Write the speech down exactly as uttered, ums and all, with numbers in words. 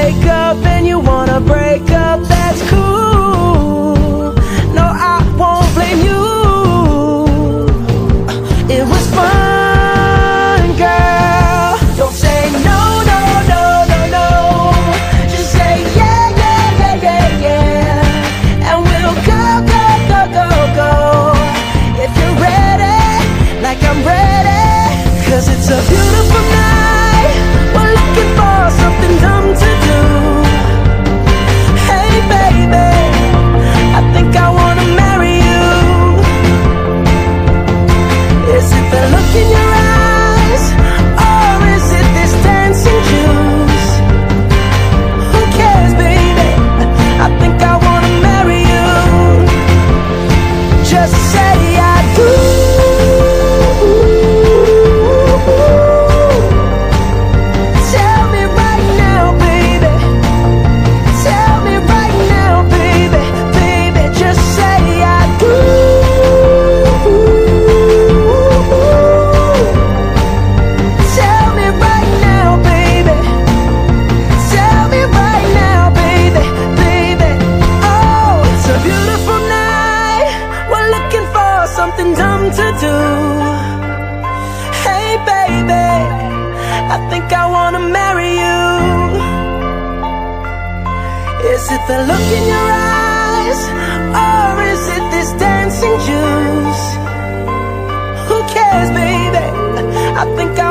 wake up and you wanna break up, that's cool. No, I won't blame you. It was fun, girl. Don't say no, no, no, no, no. Just say yeah, yeah, yeah, yeah, yeah. And we'll go, go, go, go, go. If you're ready, like I'm ready. Cause it's a beautiful night. We're looking for something dumb to do. Hey baby, I think I wanna marry you. Is it the look in your eyes, or is it this dancing juice? Who cares, baby? I think I wanna marry you. Just say I do. Tell me right now, baby. Tell me right now, baby. Baby, just say I do. Tell me right now, baby. Tell me right now, baby, baby. Oh, it's a beautiful night. We're looking for something dumb to do. Hey baby, I think I wanna marry you. Is it the look in your eyes, or is it this dancing juice? Who cares, baby? I think